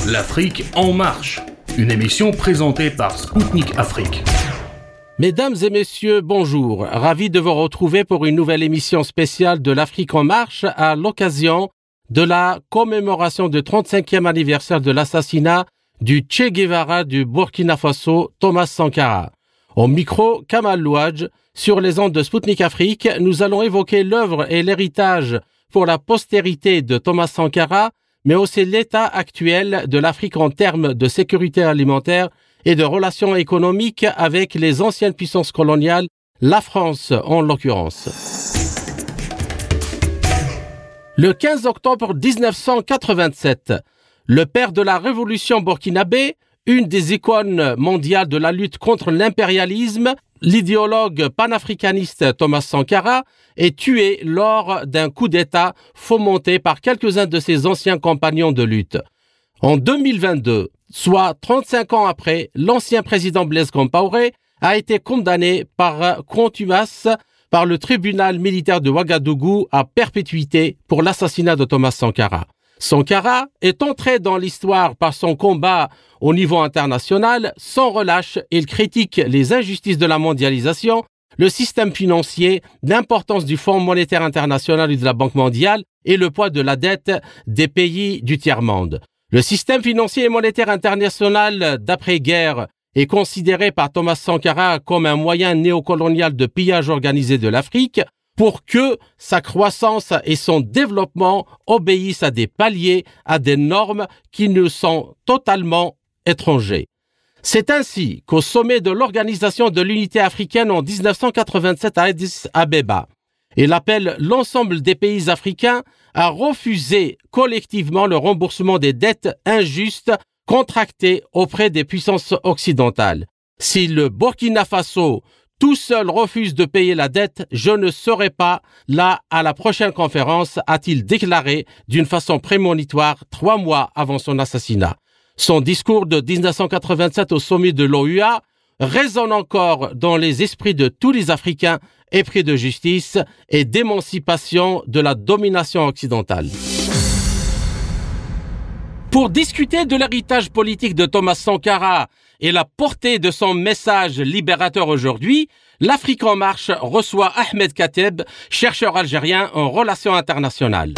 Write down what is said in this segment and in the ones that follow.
L'Afrique en marche, une émission présentée par Spoutnik Afrique. Mesdames et messieurs, bonjour. Ravi de vous retrouver pour une nouvelle émission spéciale de l'Afrique en marche à l'occasion de la commémoration du 35e anniversaire de l'assassinat du Che Guevara du Burkina Faso, Thomas Sankara. Au micro, Kamal Louadj, sur les ondes de Spoutnik Afrique, nous allons évoquer l'œuvre et l'héritage pour la postérité de Thomas Sankara, mais aussi l'état actuel de l'Afrique en termes de sécurité alimentaire et de relations économiques avec les anciennes puissances coloniales, la France en l'occurrence. Le 15 octobre 1987, le père de la révolution burkinabé, une des icônes mondiales de la lutte contre l'impérialisme, l'idéologue panafricaniste Thomas Sankara, est tué lors d'un coup d'État fomenté par quelques-uns de ses anciens compagnons de lutte. En 2022, soit 35 ans après, l'ancien président Blaise Compaoré a été condamné par contumace par le tribunal militaire de Ouagadougou à perpétuité pour l'assassinat de Thomas Sankara. Sankara est entré dans l'histoire par son combat au niveau international. Sans relâche, il critique les injustices de la mondialisation, le système financier, l'importance du Fonds monétaire international et de la Banque mondiale et le poids de la dette des pays du tiers-monde. Le système financier et monétaire international d'après-guerre est considéré par Thomas Sankara comme un moyen néocolonial de pillage organisé de l'Afrique pour que sa croissance et son développement obéissent à des paliers, à des normes qui nous sont totalement étrangers. C'est ainsi qu'au sommet de l'Organisation de l'Unité africaine en 1987 à Addis Abeba, il appelle l'ensemble des pays africains à refuser collectivement le remboursement des dettes injustes contractées auprès des puissances occidentales. Si le Burkina Faso tout seul refuse de payer la dette, je ne serai pas là à la prochaine conférence, a-t-il déclaré d'une façon prémonitoire 3 mois avant son assassinat. Son discours de 1987 au sommet de l'OUA résonne encore dans les esprits de tous les Africains épris de justice et d'émancipation de la domination occidentale. Pour discuter de l'héritage politique de Thomas Sankara et la portée de son message libérateur aujourd'hui, l'Afrique en marche reçoit Ahmed Kateb, chercheur algérien en relations internationales.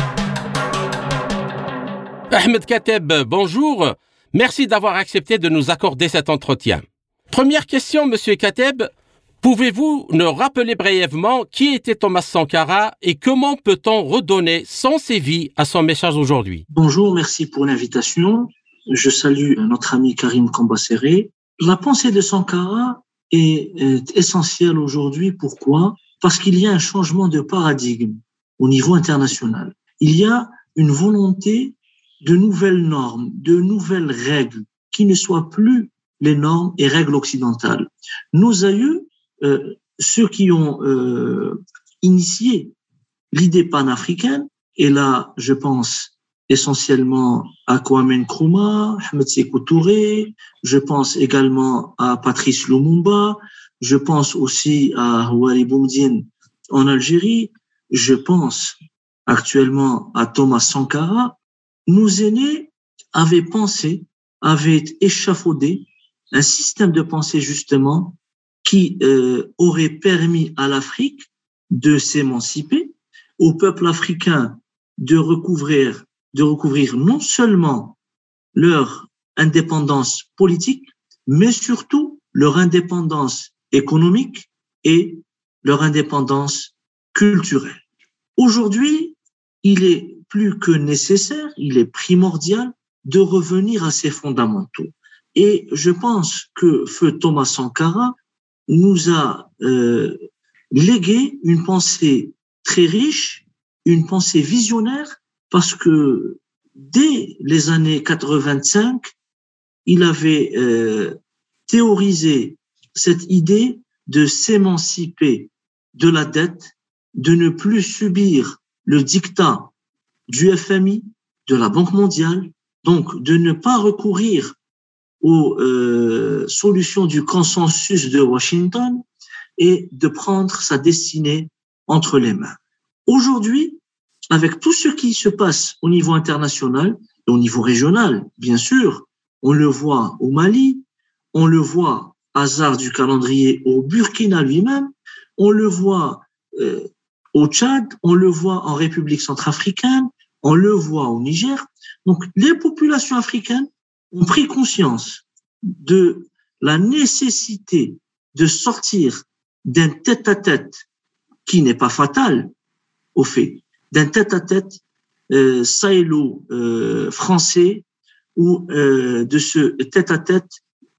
Ahmed Kateb, bonjour. Merci d'avoir accepté de nous accorder cet entretien. Première question, Monsieur Kateb. Pouvez-vous nous rappeler brièvement qui était Thomas Sankara et comment peut-on redonner sens et vie à son message aujourd'hui? Bonjour, merci pour l'invitation. Je salue notre ami Karim Kambasséré. La pensée de Sankara est essentielle aujourd'hui. Pourquoi? Parce qu'il y a un changement de paradigme au niveau international. Il y a une volonté de nouvelles normes, de nouvelles règles qui ne soient plus les normes et règles occidentales. Nos aïeux, ceux qui ont initié l'idée panafricaine, et là, je pense essentiellement à Kwame Nkrumah, Ahmed Sékou Touré, je pense également à Patrice Lumumba, je pense aussi à Houari Boumediene en Algérie, je pense actuellement à Thomas Sankara. Nos aînés avaient pensé, avaient échafaudé un système de pensée justement qui aurait permis à l'Afrique de s'émanciper, au peuple africain de recouvrir non seulement leur indépendance politique, mais surtout leur indépendance économique et leur indépendance culturelle. Aujourd'hui, il est plus que nécessaire, il est primordial de revenir à ces fondamentaux. Et je pense que feu Thomas Sankara nous a légué une pensée très riche, une pensée visionnaire, parce que dès les années 85, il avait théorisé cette idée de s'émanciper de la dette, de ne plus subir le diktat du FMI, de la Banque mondiale, donc de ne pas recourir aux solutions du consensus de Washington et de prendre sa destinée entre les mains. Aujourd'hui, avec tout ce qui se passe au niveau international, au niveau régional, bien sûr. On le voit au Mali, on le voit, hasard du calendrier, au Burkina lui-même, on le voit au Tchad, on le voit en République centrafricaine, on le voit au Niger. Donc, les populations africaines ont pris conscience de la nécessité de sortir d'un tête-à-tête qui n'est pas fatal, au fait, d'un tête-à-tête sahélo-français ou de ce tête-à-tête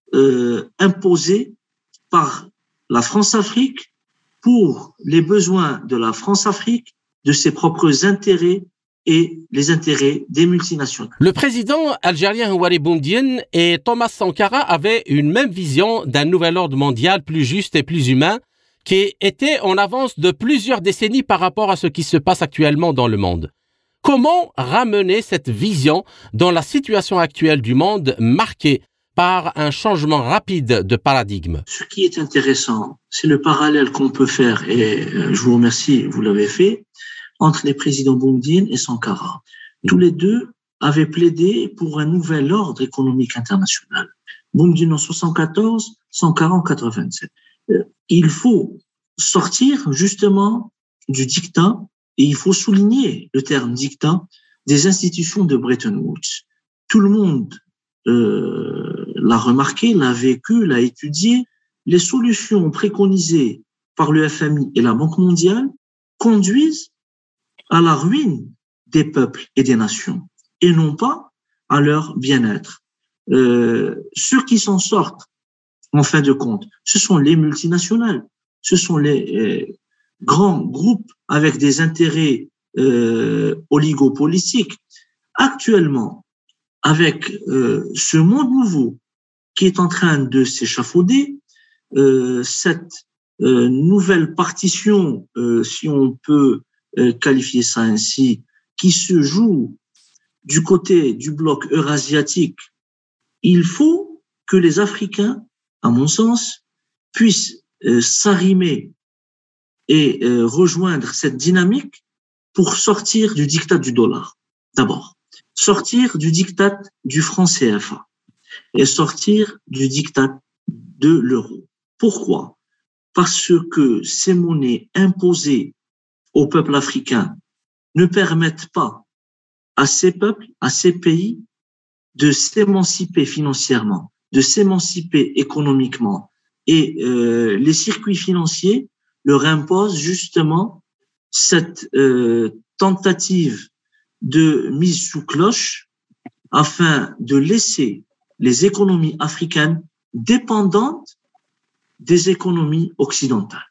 imposé par la France-Afrique pour les besoins de la France-Afrique, de ses propres intérêts et les intérêts des multinationales. Le président algérien Houari Boumedienne et Thomas Sankara avaient une même vision d'un nouvel ordre mondial plus juste et plus humain qui était en avance de plusieurs décennies par rapport à ce qui se passe actuellement dans le monde. Comment ramener cette vision dans la situation actuelle du monde marquée par un changement rapide de paradigme? Ce qui est intéressant, c'est le parallèle qu'on peut faire, et je vous remercie, vous l'avez fait, entre les présidents Boumedienne et Sankara. Tous les deux avaient plaidé pour un nouvel ordre économique international. Boumedienne en 74, Sankara en 87. Il faut sortir justement du diktat, et il faut souligner le terme diktat, des institutions de Bretton Woods. Tout le monde l'a remarqué, l'a vécu, l'a étudié. Les solutions préconisées par le FMI et la Banque mondiale conduisent à la ruine des peuples et des nations, et non pas à leur bien-être. Ceux qui s'en sortent, en fin de compte, ce sont les multinationales, ce sont les grands groupes avec des intérêts oligopolistiques. Actuellement, avec ce monde nouveau qui est en train de s'échafauder, cette nouvelle partition, si on peut qualifier ça ainsi, qui se joue du côté du bloc eurasiatique, il faut que les Africains, à mon sens, puissent s'arrimer et rejoindre cette dynamique pour sortir du diktat du dollar. D'abord, sortir du diktat du franc CFA et sortir du diktat de l'euro. Pourquoi? Parce que ces monnaies imposées au peuple africain ne permettent pas à ces peuples, à ces pays, de s'émanciper financièrement, de s'émanciper économiquement. Et les circuits financiers leur imposent justement cette tentative de mise sous cloche afin de laisser les économies africaines dépendantes des économies occidentales.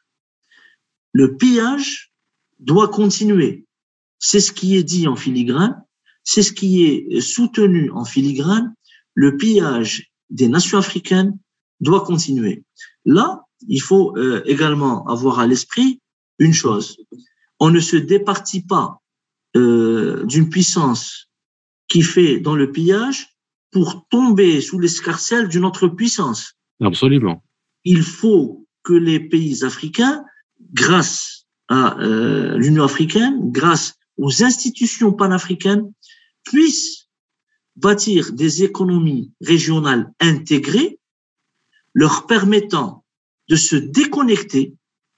Le pillage doit continuer. C'est ce qui est dit en filigrane, c'est ce qui est soutenu en filigrane. Le pillage des nations africaines doit continuer. Là, il faut également avoir à l'esprit une chose. On ne se départit pas d'une puissance qui fait dans le pillage pour tomber sous l'escarcelle d'une autre puissance. Absolument. Il faut que les pays africains, grâce à l'Union africaine, grâce aux institutions panafricaines, puissent bâtir des économies régionales intégrées, leur permettant de se déconnecter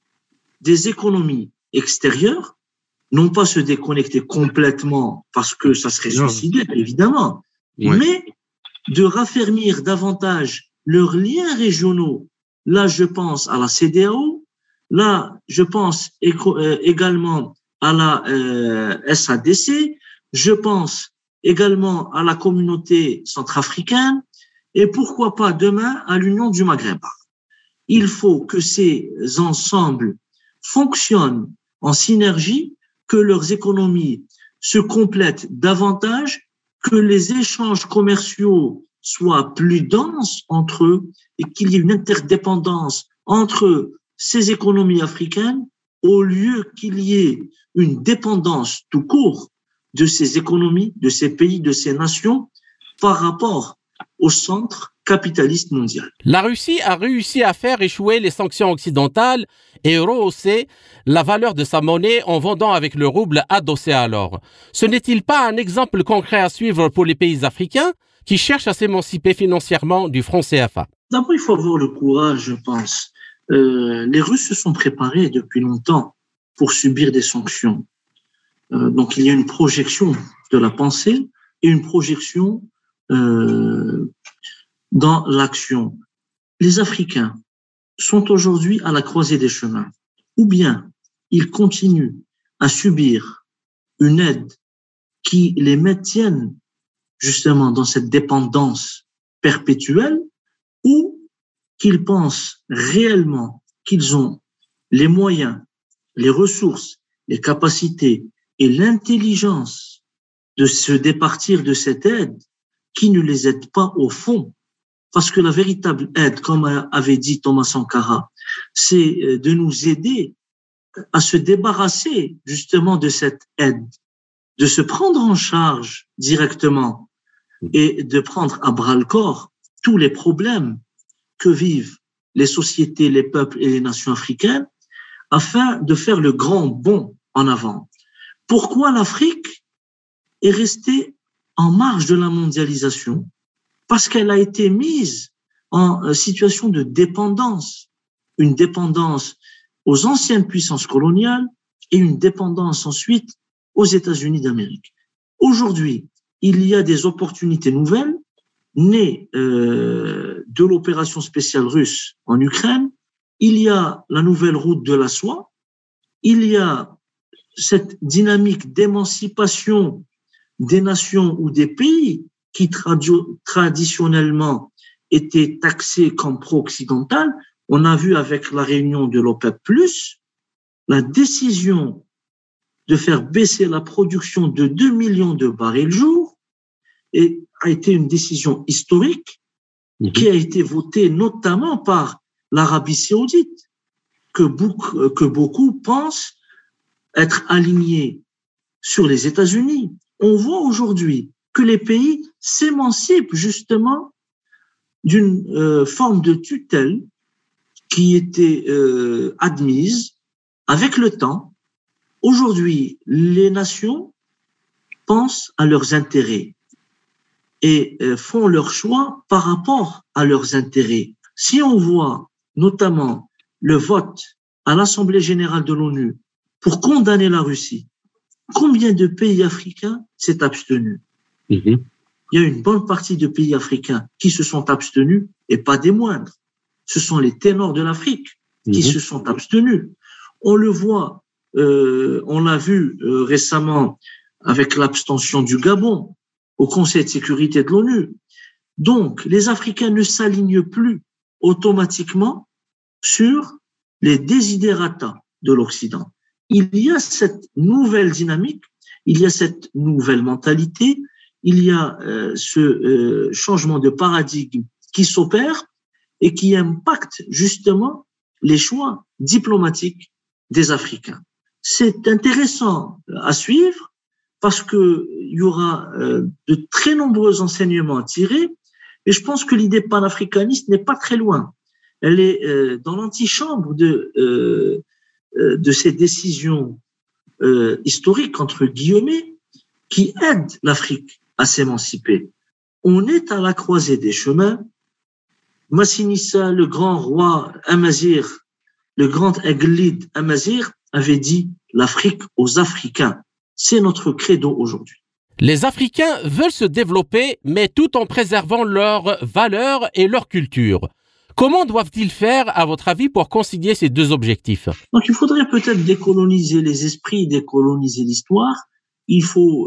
des économies extérieures, non pas se déconnecter complètement parce que ça serait suicidaire, évidemment, mais de raffermir davantage leurs liens régionaux. Là, je pense à la CEDEAO, là, je pense également à la SADC, je pense également à la communauté centrafricaine et pourquoi pas demain à l'Union du Maghreb. Il faut que ces ensembles fonctionnent en synergie, que leurs économies se complètent davantage, que les échanges commerciaux soient plus denses entre eux et qu'il y ait une interdépendance entre ces économies africaines au lieu qu'il y ait une dépendance tout court de ces économies, de ces pays, de ces nations par rapport au centre capitaliste mondial. La Russie a réussi à faire échouer les sanctions occidentales et rehausser la valeur de sa monnaie en vendant avec le rouble adossé à l'or. Ce n'est-il pas un exemple concret à suivre pour les pays africains qui cherchent à s'émanciper financièrement du franc CFA? D'abord, il faut avoir le courage, je pense. Les Russes se sont préparés depuis longtemps pour subir des sanctions. Donc, il y a une projection de la pensée et une projection dans l'action. Les Africains sont aujourd'hui à la croisée des chemins. Ou bien ils continuent à subir une aide qui les maintienne justement dans cette dépendance perpétuelle, ou qu'ils pensent réellement qu'ils ont les moyens, les ressources, les capacités et l'intelligence de se départir de cette aide qui ne les aide pas au fond. Parce que la véritable aide, comme avait dit Thomas Sankara, c'est de nous aider à se débarrasser justement de cette aide, de se prendre en charge directement et de prendre à bras-le-corps tous les problèmes que vivent les sociétés, les peuples et les nations africaines afin de faire le grand bond en avant. Pourquoi l'Afrique est restée en marge de la mondialisation? Parce qu'elle a été mise en situation de dépendance, une dépendance aux anciennes puissances coloniales et une dépendance ensuite aux États-Unis d'Amérique. Aujourd'hui, il y a des opportunités nouvelles nées de l'opération spéciale russe en Ukraine. Il y a la nouvelle route de la soie. Il y a cette dynamique d'émancipation des nations ou des pays qui traditionnellement étaient taxés comme pro-occidentales. On a vu avec la réunion de l'OPEP+, la décision de faire baisser la production de 2 millions de barils jour et a été une décision historique qui a été votée notamment par l'Arabie saoudite, que beaucoup pensent être alignée sur les États-Unis. On voit aujourd'hui que les pays s'émancipent justement d'une forme de tutelle qui était admise avec le temps. Aujourd'hui, les nations pensent à leurs intérêts et font leurs choix par rapport à leurs intérêts. Si on voit notamment le vote à l'Assemblée générale de l'ONU pour condamner la Russie, combien de pays africains s'est abstenu? Il y a une bonne partie de pays africains qui se sont abstenus, et pas des moindres. Ce sont les ténors de l'Afrique qui se sont abstenus. On le voit, on l'a vu récemment avec l'abstention du Gabon au Conseil de sécurité de l'ONU. Donc, les Africains ne s'alignent plus automatiquement sur les desiderata de l'Occident. Il y a cette nouvelle dynamique, il y a cette nouvelle mentalité, il y a ce changement de paradigme qui s'opère et qui impacte justement les choix diplomatiques des Africains. C'est intéressant à suivre parce que il y aura de très nombreux enseignements à tirer, et je pense que l'idée panafricaniste n'est pas très loin. Elle est dans l'antichambre de ces décisions historiques, entre guillemets, qui aident l'Afrique à s'émanciper. On est à la croisée des chemins. Massinissa, le grand roi Amazir, le grand Aiglid Amazir, avait dit l'Afrique aux Africains. C'est notre credo aujourd'hui. Les Africains veulent se développer, mais tout en préservant leurs valeurs et leur culture. Comment doivent-ils faire, à votre avis, pour concilier ces deux objectifs? Donc, il faudrait peut-être décoloniser les esprits, décoloniser l'histoire. Il faut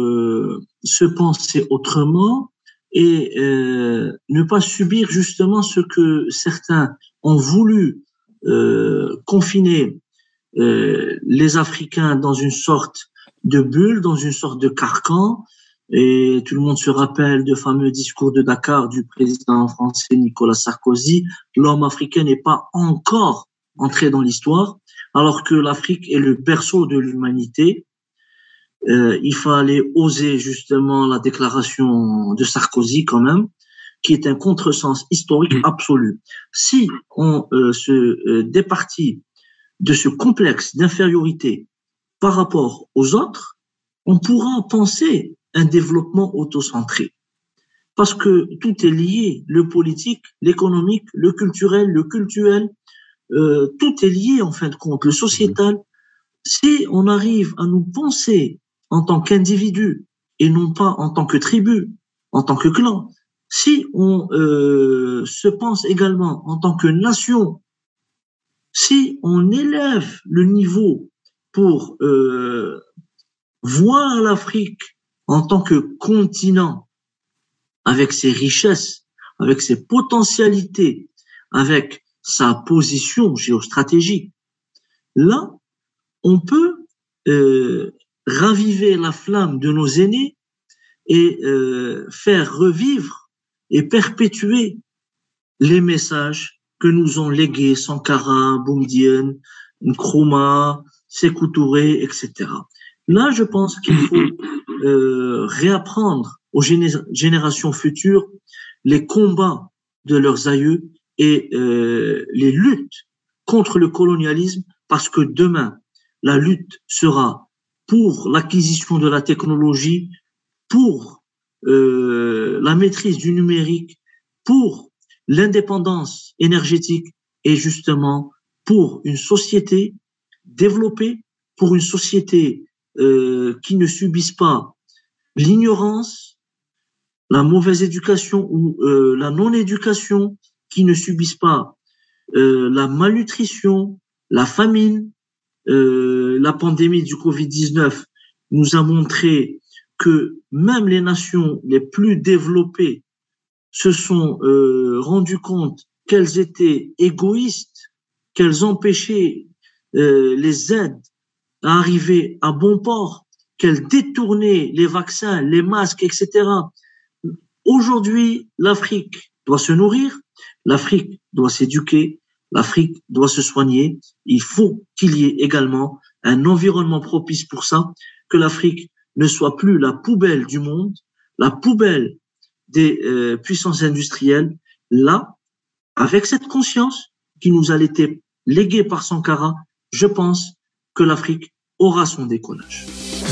se penser autrement et ne pas subir justement ce que certains ont voulu confiner les Africains dans une sorte de bulle, dans une sorte de carcan. Et tout le monde se rappelle de fameux discours de Dakar du président français Nicolas Sarkozy. L'homme africain n'est pas encore entré dans l'histoire, alors que l'Afrique est le berceau de l'humanité. Il fallait oser justement la déclaration de Sarkozy quand même, qui est un contresens historique absolu. Si on se départit de ce complexe d'infériorité par rapport aux autres, on pourra penser un développement autocentré. Parce que tout est lié, le politique, l'économique, le culturel, tout est lié en fin de compte, le sociétal. Si on arrive à nous penser en tant qu'individu et non pas en tant que tribu, en tant que clan, si on se pense également en tant que nation, si on élève le niveau pour voir l'Afrique en tant que continent, avec ses richesses, avec ses potentialités, avec sa position géostratégique, là, on peut raviver la flamme de nos aînés et faire revivre et perpétuer les messages que nous ont légués Sankara, Boumedienne, Nkrumah, Sékou Touré, etc. Là, je pense qu'il faut réapprendre aux générations futures les combats de leurs aïeux et les luttes contre le colonialisme, parce que demain, la lutte sera pour l'acquisition de la technologie, pour la maîtrise du numérique, pour l'indépendance énergétique et justement pour une société développée, pour une société qui ne subisse pas l'ignorance, la mauvaise éducation ou la non-éducation, qui ne subissent pas la malnutrition, la famine. La pandémie du Covid-19 nous a montré que même les nations les plus développées se sont rendues compte qu'elles étaient égoïstes, qu'elles empêchaient les aides à arriver à bon port, qu'elles détournaient les vaccins, les masques, etc. Aujourd'hui, l'Afrique doit se nourrir, l'Afrique doit s'éduquer, l'Afrique doit se soigner. Il faut qu'il y ait également un environnement propice pour ça, que l'Afrique ne soit plus la poubelle du monde, la poubelle des puissances industrielles. Là, avec cette conscience qui nous a été léguée par Sankara, je pense que l'Afrique aura son décollage.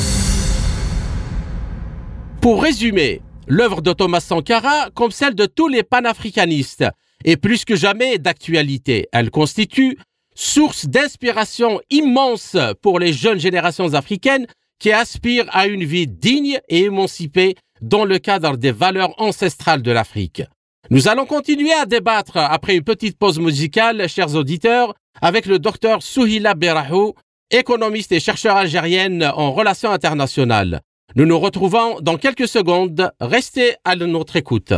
Pour résumer, l'œuvre de Thomas Sankara, comme celle de tous les panafricanistes, est plus que jamais d'actualité. Elle constitue source d'inspiration immense pour les jeunes générations africaines qui aspirent à une vie digne et émancipée dans le cadre des valeurs ancestrales de l'Afrique. Nous allons continuer à débattre après une petite pause musicale, chers auditeurs, avec le docteur Souhila Berahou, économiste et chercheur algérienne en relations internationales. Nous nous retrouvons dans quelques secondes. Restez à notre écoute.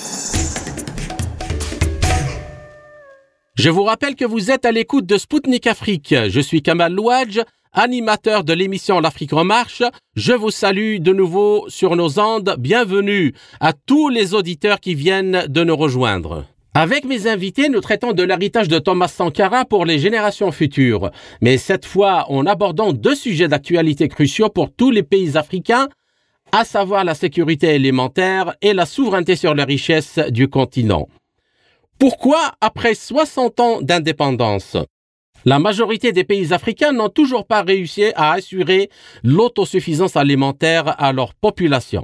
Je vous rappelle que vous êtes à l'écoute de Spoutnik Afrique. Je suis Kamal Louadj, animateur de l'émission L'Afrique en marche. Je vous salue de nouveau sur nos ondes. Bienvenue à tous les auditeurs qui viennent de nous rejoindre. Avec mes invités, nous traitons de l'héritage de Thomas Sankara pour les générations futures. Mais cette fois, en abordant deux sujets d'actualité cruciaux pour tous les pays africains, à savoir la sécurité alimentaire et la souveraineté sur les richesses du continent. Pourquoi, après 60 ans d'indépendance, la majorité des pays africains n'ont toujours pas réussi à assurer l'autosuffisance alimentaire à leur population?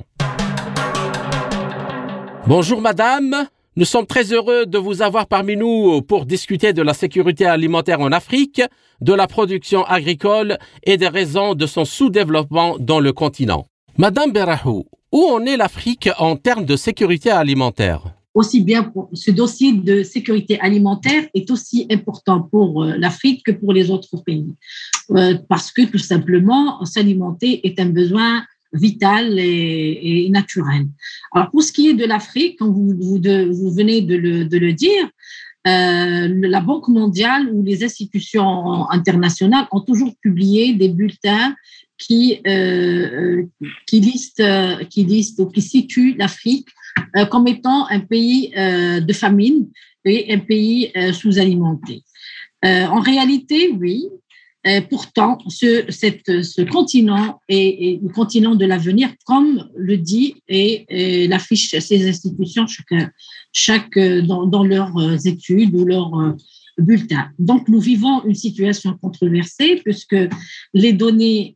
Bonjour madame, nous sommes très heureux de vous avoir parmi nous pour discuter de la sécurité alimentaire en Afrique, de la production agricole et des raisons de son sous-développement dans le continent. Madame Berahou, où en est l'Afrique en termes de sécurité alimentaire? Aussi bien pour ce dossier de sécurité alimentaire est aussi important pour l'Afrique que pour les autres pays. Parce que tout simplement, s'alimenter est un besoin vital et naturel. Alors pour ce qui est de l'Afrique, comme vous venez de le dire, la Banque mondiale ou les institutions internationales ont toujours publié des bulletins qui listent ou qui situent l'Afrique comme étant un pays de famine et un pays sous-alimenté. En réalité, oui, pourtant, ce continent est le continent de l'avenir, comme le dit et l'affiche ces institutions chaque dans leurs études ou leurs bulletins. Donc, nous vivons une situation controversée puisque les données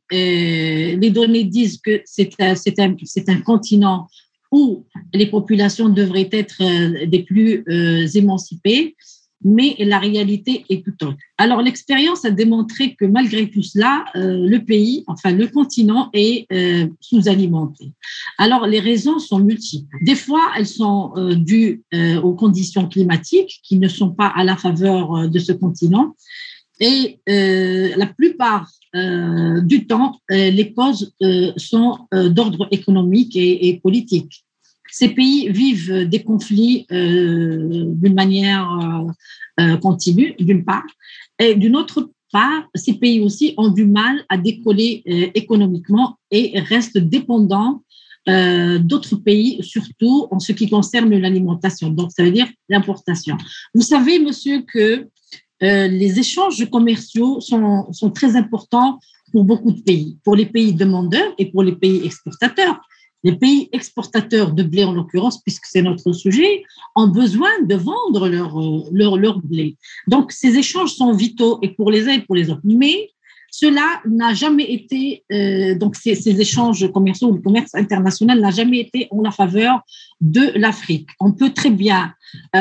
disent que c'est un continent où les populations devraient être des plus émancipées, mais la réalité est tout autre. Alors, l'expérience a démontré que malgré tout cela, le continent est sous-alimenté. Alors, les raisons sont multiples. Des fois, elles sont dues aux conditions climatiques qui ne sont pas à la faveur de ce continent. Et la plupart du temps, les causes sont d'ordre économique et politique. Ces pays vivent des conflits d'une manière continue, d'une part, et d'une autre part, ces pays aussi ont du mal à décoller économiquement et restent dépendants d'autres pays, surtout en ce qui concerne l'alimentation. Donc, ça veut dire l'importation. Vous savez, monsieur, que les échanges commerciaux sont très importants pour beaucoup de pays, pour les pays demandeurs et pour les pays exportateurs. Les pays exportateurs de blé, en l'occurrence, puisque c'est notre sujet, ont besoin de vendre leur blé. Donc, ces échanges sont vitaux et pour les uns et pour les autres. Mais cela n'a jamais été, donc ces échanges commerciaux ou le commerce international n'a jamais été en la faveur de l'Afrique. On peut très bien,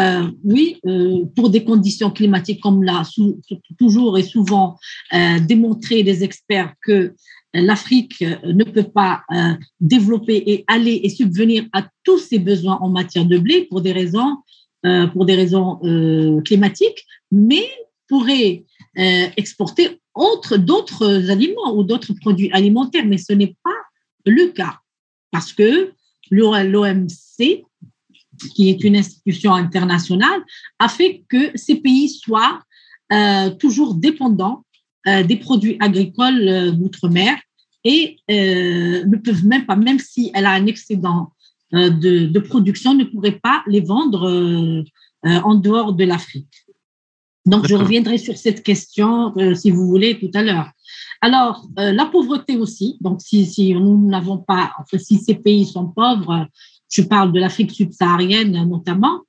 pour des conditions climatiques comme là, toujours et souvent démontrer les experts que l'Afrique ne peut pas développer et aller et subvenir à tous ses besoins en matière de blé pour des raisons climatiques, mais pourrait exporter d'autres aliments ou d'autres produits alimentaires, mais ce n'est pas le cas parce que l'OMC, qui est une institution internationale, a fait que ces pays soient toujours dépendants des produits agricoles d'outre-mer et ne peuvent même si elle a un excédent de production, ne pourrait pas les vendre en dehors de l'Afrique. Donc, je reviendrai sur cette question, si vous voulez, tout à l'heure. Alors, la pauvreté aussi. Donc, si nous n'avons pas, si ces pays sont pauvres, je parle de l'Afrique subsaharienne notamment,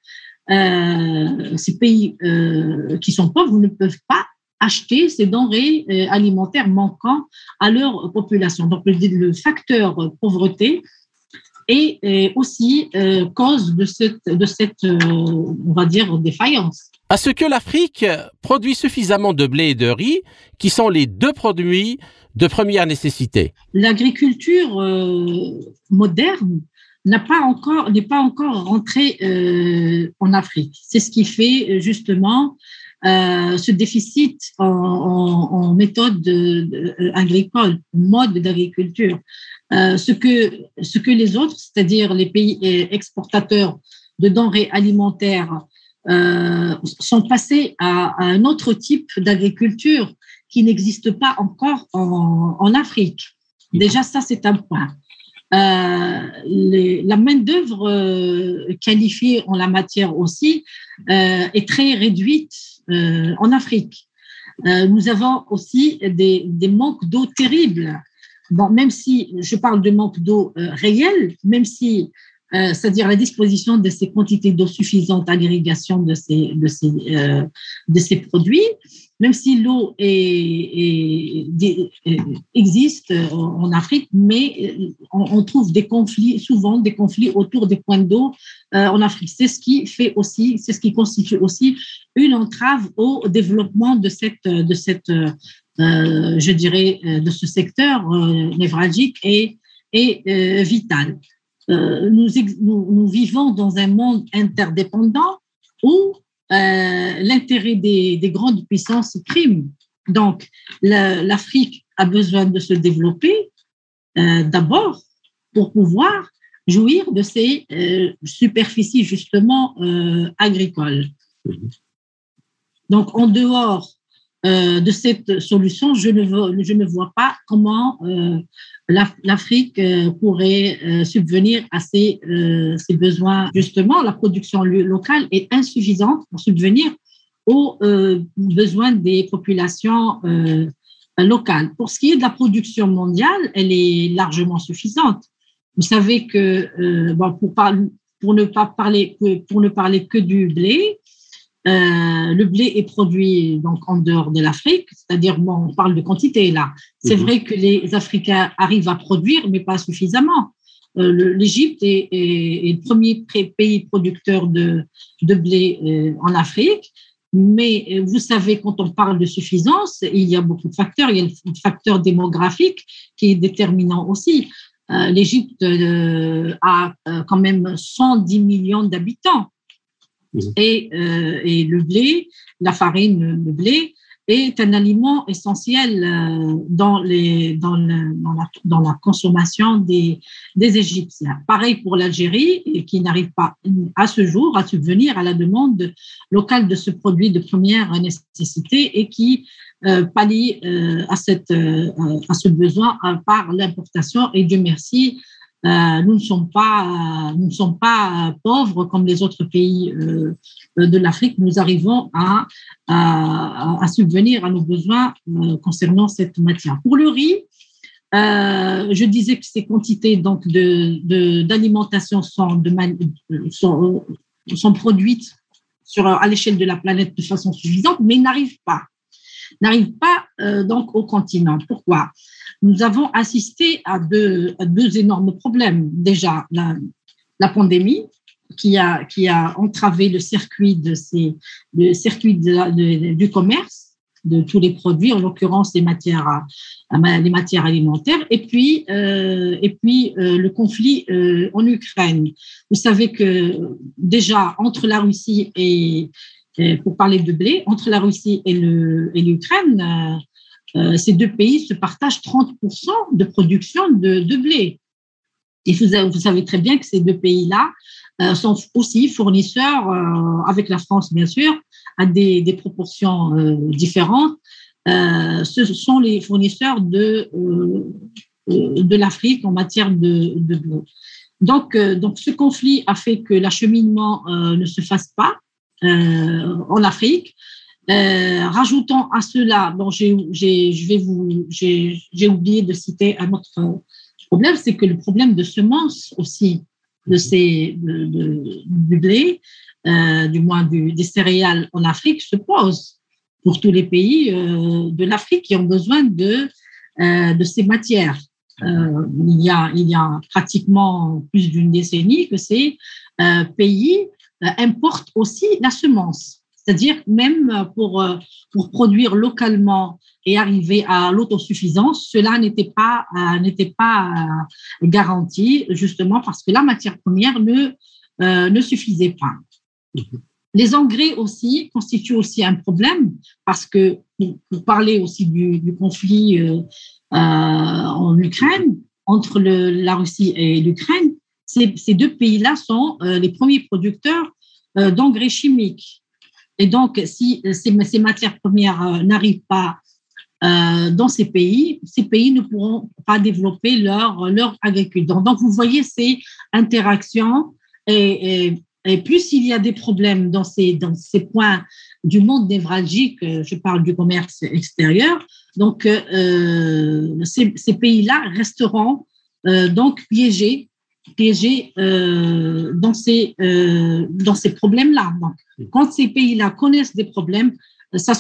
ces pays qui sont pauvres ne peuvent pas acheter ces denrées alimentaires manquant à leur population. Donc, le facteur pauvreté est aussi cause de cette on va dire, défaillance. À ce que l'Afrique produit suffisamment de blé et de riz, qui sont les deux produits de première nécessité. L'agriculture moderne n'est pas encore rentrée en Afrique. C'est ce qui fait justement ce déficit en méthode agricole, mode d'agriculture. Ce que les autres, c'est-à-dire les pays exportateurs de denrées alimentaires, sont passés à un autre type d'agriculture qui n'existe pas encore en Afrique. Déjà, ça, c'est un point. La main-d'œuvre qualifiée en la matière aussi est très réduite en Afrique. Nous avons aussi des manques d'eau terribles. Bon, même si je parle de manque d'eau réel, même si c'est-à-dire la disposition de ces quantités d'eau suffisantes à l'irrigation de ces produits, même si l'eau existe en Afrique, mais on trouve souvent des conflits autour des points d'eau en Afrique. C'est ce qui constitue aussi une entrave au développement de ce secteur névralgique et vital. Nous vivons dans un monde interdépendant où l'intérêt des grandes puissances prime. Donc, l'Afrique a besoin de se développer d'abord pour pouvoir jouir de ces superficies justement agricoles. Donc, en dehors de cette solution, je ne vois pas comment l'Afrique pourrait subvenir à ses besoins. Justement, la production locale est insuffisante pour subvenir aux besoins des populations locale. Pour ce qui est de la production mondiale, elle est largement suffisante. Vous savez que, pour ne parler que du blé, le blé est produit donc en dehors de l'Afrique, c'est-à-dire, on parle de quantité là. C'est vrai que les Africains arrivent à produire, mais pas suffisamment. L'Égypte est le premier pays producteur de blé en Afrique. Mais vous savez, quand on parle de suffisance, il y a beaucoup de facteurs. Il y a le facteur démographique qui est déterminant aussi. L'Égypte a quand même 110 millions d'habitants. Et le blé, la farine, le blé, est un aliment essentiel dans la consommation des Égyptiens. Pareil pour l'Algérie, qui n'arrive pas à ce jour à subvenir à la demande locale de ce produit de première nécessité et qui pallie à ce besoin par l'importation. Et Dieu merci, nous ne sommes pas pauvres comme les autres pays de l'Afrique. Nous arrivons à subvenir à nos besoins concernant cette matière. Pour le riz, je disais que ces quantités donc d'alimentation sont produites à l'échelle de la planète de façon suffisante, mais n'arrivent pas donc au continent. Pourquoi? Nous avons assisté à deux énormes problèmes. Déjà, la pandémie qui a entravé le circuit du commerce de tous les produits, en l'occurrence les matières alimentaires, et puis le conflit en Ukraine. Vous savez que déjà entre la Russie et pour parler de blé, entre la Russie et l'Ukraine, ces deux pays se partagent 30% de production de blé. Et vous savez très bien que ces deux pays-là sont aussi fournisseurs, avec la France bien sûr, à des proportions différentes. Ce sont les fournisseurs de l'Afrique en matière de blé. Donc, ce conflit a fait que l'acheminement ne se fasse pas en Afrique. Rajoutant à cela, j'ai oublié de citer un autre problème, c'est que le problème de semences aussi du blé, du moins des céréales en Afrique, se pose pour tous les pays de l'Afrique qui ont besoin de ces matières. Il y a pratiquement plus d'une décennie que ces pays importent aussi la semence. C'est-à-dire même pour produire localement et arriver à l'autosuffisance, cela n'était pas garanti, justement parce que la matière première ne suffisait pas. Les engrais aussi constituent aussi un problème parce que, pour parler aussi du conflit en Ukraine, entre la Russie et l'Ukraine, ces deux pays-là sont les premiers producteurs d'engrais chimiques. Et donc, si ces matières premières n'arrivent pas dans ces pays ne pourront pas développer leur agriculture. Donc, vous voyez ces interactions et plus il y a des problèmes dans ces points du monde névralgique, je parle du commerce extérieur, donc ces pays-là resteront donc piégés dans ces problèmes-là. Donc, quand ces pays-là connaissent des problèmes, ça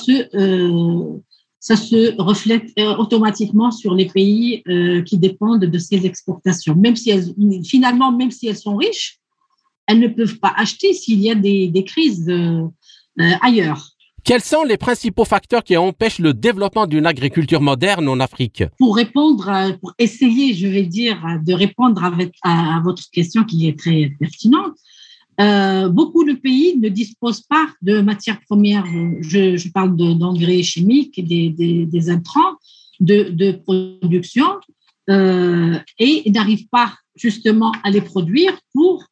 se reflète automatiquement sur les pays qui dépendent de ces exportations. Même si elles sont riches, elles ne peuvent pas acheter s'il y a des crises ailleurs. Quels sont les principaux facteurs qui empêchent le développement d'une agriculture moderne en Afrique? Pour essayer, je vais dire, de répondre à votre question qui est très pertinente, beaucoup de pays ne disposent pas de matières premières, je parle d'engrais chimiques, des intrants de production, et n'arrivent pas justement à les produire pour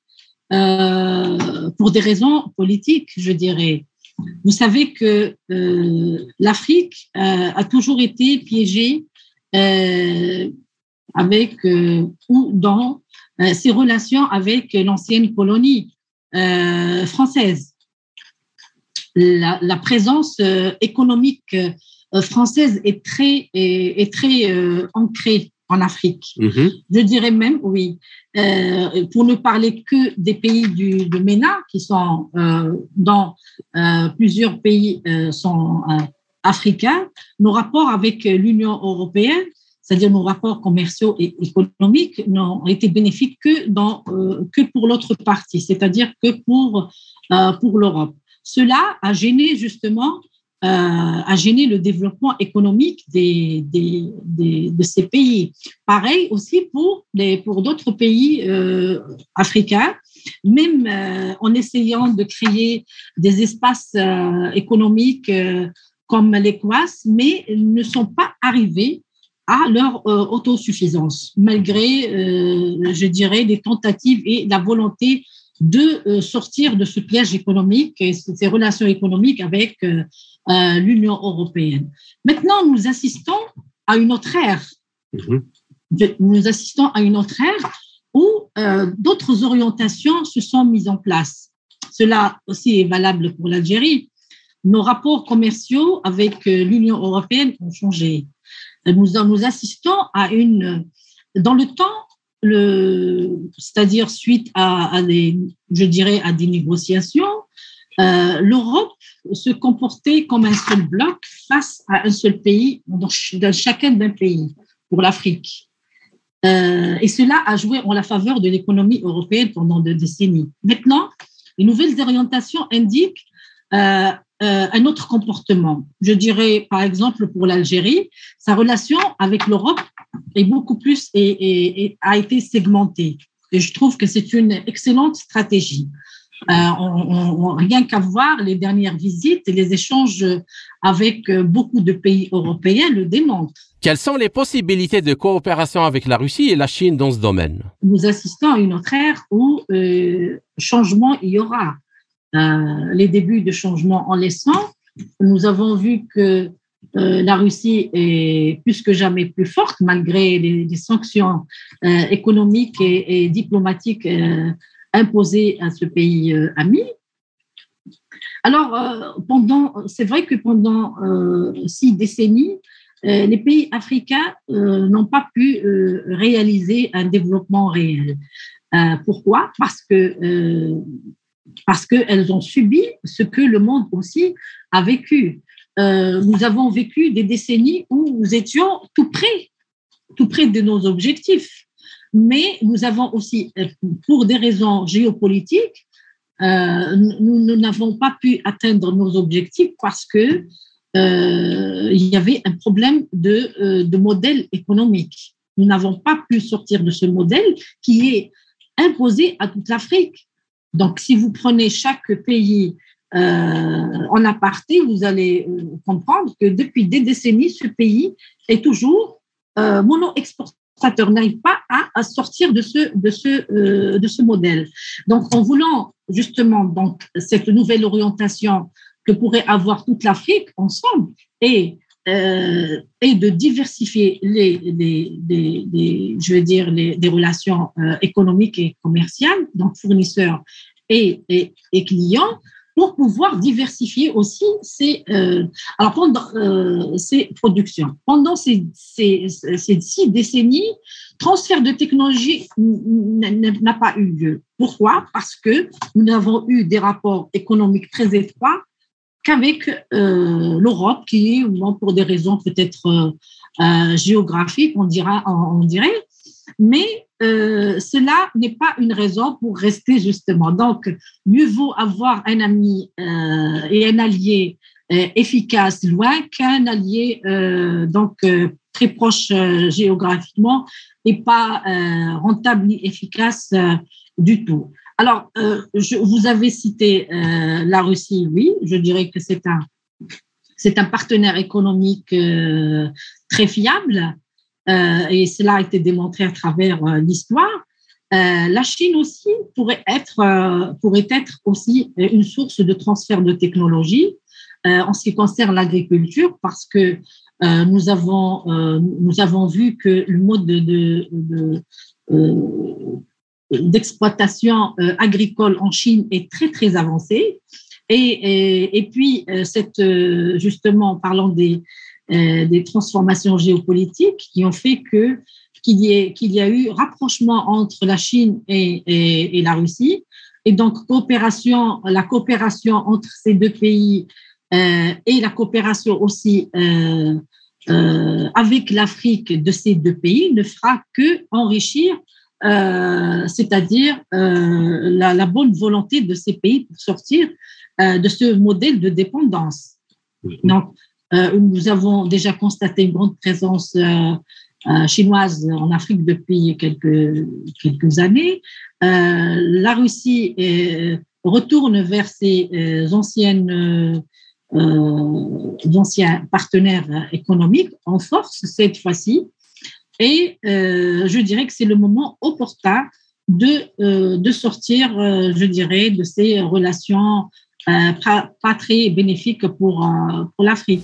des raisons politiques, je dirais. Vous savez que l'Afrique a toujours été piégée dans ses relations avec l'ancienne colonie française. La présence économique française est très ancrée en Afrique. Je dirais même, oui, pour ne parler que des pays de MENA, qui sont dans plusieurs pays sont africains, nos rapports avec l'Union européenne, c'est-à-dire nos rapports commerciaux et économiques, n'ont été bénéfiques que pour l'autre partie, c'est-à-dire que pour l'Europe. Cela a gêné justement le développement économique de ces pays. Pareil aussi pour d'autres pays africains, même en essayant de créer des espaces économiques comme l'ECOWAS, mais ne sont pas arrivés à leur autosuffisance, malgré, je dirais, les tentatives et la volonté de sortir de ce piège économique et ces relations économiques avec l'Union européenne. Maintenant, nous assistons à une autre ère. Nous assistons à une autre ère où d'autres orientations se sont mises en place. Cela aussi est valable pour l'Algérie. Nos rapports commerciaux avec l'Union européenne ont changé. Nous assistons à dans le temps, c'est-à-dire suite à des négociations, l'Europe se comportait comme un seul bloc face à un seul pays, dans chacun d'un pays, pour l'Afrique. Et cela a joué en la faveur de l'économie européenne pendant des décennies. Maintenant, les nouvelles orientations indiquent un autre comportement. Je dirais, par exemple, pour l'Algérie, sa relation avec l'Europe est beaucoup plus et a été segmentée. Et je trouve que c'est une excellente stratégie. Rien qu'à voir les dernières visites et les échanges avec beaucoup de pays européens le démontrent. Quelles sont les possibilités de coopération avec la Russie et la Chine dans ce domaine? Nous assistons à une autre ère où changement il y aura. Les débuts de changement en laissant, nous avons vu que la Russie est plus que jamais plus forte malgré les sanctions économiques et diplomatiques imposées à ce pays ami. Alors, c'est vrai que pendant 6 décennies, les pays africains n'ont pas pu réaliser un développement réel. Pourquoi ? Parce qu'elles ont subi ce que le monde aussi a vécu. Nous avons vécu des décennies où nous étions tout près de nos objectifs. Mais nous avons aussi, pour des raisons géopolitiques, nous n'avons pas pu atteindre nos objectifs parce que il y avait un problème de modèle économique. Nous n'avons pas pu sortir de ce modèle qui est imposé à toute l'Afrique. Donc, si vous prenez chaque pays en aparté, vous allez comprendre que depuis des décennies, ce pays est toujours mono-exportateur, n'arrive pas à sortir de ce modèle. Donc, en voulant justement cette nouvelle orientation que pourrait avoir toute l'Afrique ensemble et de diversifier les relations économiques et commerciales, donc fournisseurs et clients, pour pouvoir diversifier aussi ces productions. Pendant ces 6 décennies, transfert de technologie n'a pas eu lieu. Pourquoi ? Parce que nous avons eu des rapports économiques très étroits qu'avec l'Europe, qui est, pour des raisons peut-être géographiques, on dirait, mais cela n'est pas une raison pour rester justement. Donc, mieux vaut avoir un ami et un allié efficace loin qu'un allié très proche géographiquement et pas rentable ni efficace du tout. Alors, vous avez cité la Russie, oui, je dirais que c'est un partenaire économique très fiable et cela a été démontré à travers l'histoire. La Chine aussi pourrait être aussi une source de transfert de technologie en ce qui concerne l'agriculture parce que nous avons vu que le mode d'exploitation agricole en Chine est très, très avancé. Et puis, justement, en parlant des des transformations géopolitiques qui ont fait qu'il y a eu rapprochement entre la Chine et la Russie. Et donc, la coopération entre ces deux pays et la coopération aussi avec l'Afrique de ces deux pays ne fera que enrichir, c'est-à-dire la bonne volonté de ces pays pour sortir de ce modèle de dépendance. Donc, nous avons déjà constaté une grande présence chinoise en Afrique depuis quelques années. La Russie retourne vers ses anciens partenaires économiques en force cette fois-ci. Et je dirais que c'est le moment opportun de sortir, je dirais, de ces relations pas très bénéfiques pour l'Afrique.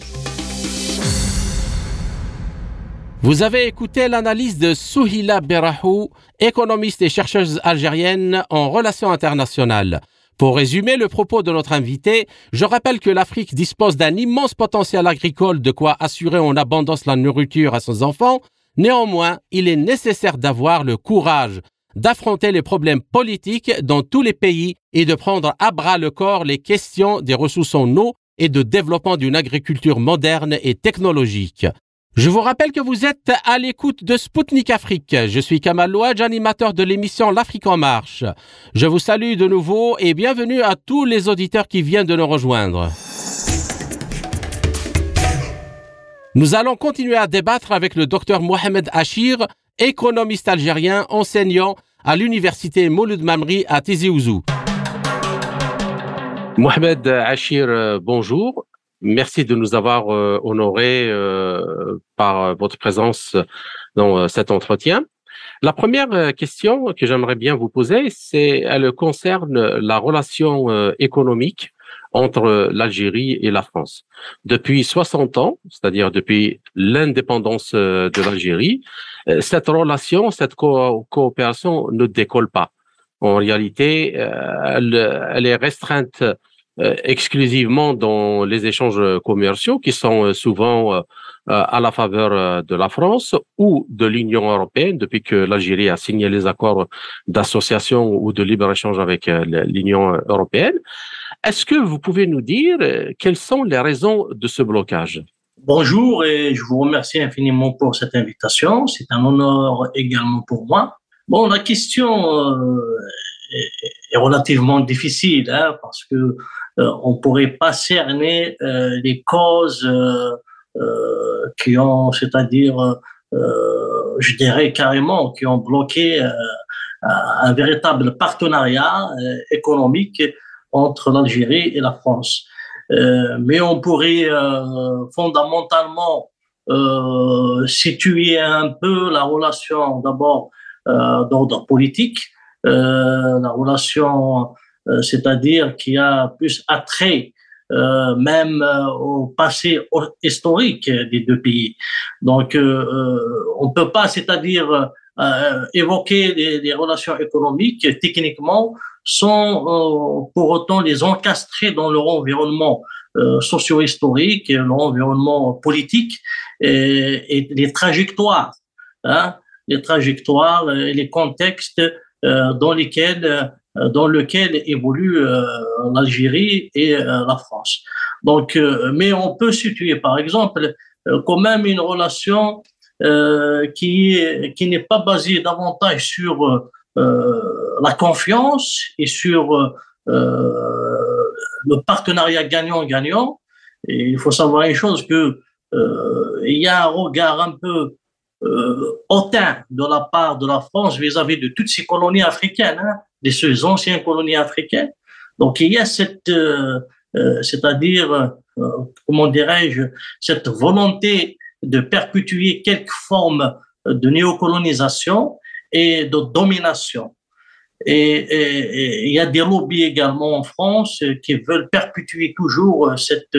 Vous avez écouté l'analyse de Souhila Berahou, économiste et chercheuse algérienne en relations internationales. Pour résumer le propos de notre invité, je rappelle que l'Afrique dispose d'un immense potentiel agricole de quoi assurer en abondance la nourriture à ses enfants. Néanmoins, il est nécessaire d'avoir le courage d'affronter les problèmes politiques dans tous les pays et de prendre à bras le corps les questions des ressources en eau et de développement d'une agriculture moderne et technologique. Je vous rappelle que vous êtes à l'écoute de Spoutnik Afrique. Je suis Kamal Louadj, animateur de l'émission L'Afrique en marche. Je vous salue de nouveau et bienvenue à tous les auditeurs qui viennent de nous rejoindre. Nous allons continuer à débattre avec le docteur Mohamed Achir, économiste algérien, enseignant à l'université Mouloud Mamri à Tizi Ouzou. Mohamed Achir, bonjour. Merci de nous avoir honorés par votre présence dans cet entretien. La première question que j'aimerais bien vous poser, elle concerne la relation économique entre l'Algérie et la France. Depuis 60 ans, c'est-à-dire depuis l'indépendance de l'Algérie, cette relation, cette coopération ne décolle pas. En réalité, elle est restreinte exclusivement dans les échanges commerciaux qui sont souvent à la faveur de la France ou de l'Union européenne depuis que l'Algérie a signé les accords d'association ou de libre-échange avec l'Union européenne. Est-ce que vous pouvez nous dire quelles sont les raisons de ce blocage? Bonjour et je vous remercie infiniment pour cette invitation. C'est un honneur également pour moi. Bon, la question est relativement difficile parce que on pourrait pas cerner les causes qui ont, c'est-à-dire, je dirais carrément, qui ont bloqué un véritable partenariat économique entre l'Algérie et la France. Mais on pourrait fondamentalement situer un peu la relation d'abord d'ordre politique, la relation, c'est-à-dire qui a plus attrait même au passé historique des deux pays. Donc, on peut pas, c'est-à-dire évoquer des relations économiques techniquement sans pour autant les encastrer dans leur environnement socio-historique, leur environnement politique et les trajectoires, les trajectoires et les contextes dans lequel évolue l'Algérie et la France. Donc, mais on peut situer, par exemple, quand même une relation qui n'est pas basée davantage sur la confiance et sur le partenariat gagnant-gagnant. Et il faut savoir une chose que il y a un regard un peu hautain de la part de la France vis-à-vis de toutes ces colonies africaines, de ces anciennes colonies africaines. Donc il y a cette, c'est-à-dire, comment dirais-je, cette volonté de perpétuer quelque forme de néocolonisation et de domination. Et il y a des lobbies également en France qui veulent perpétuer toujours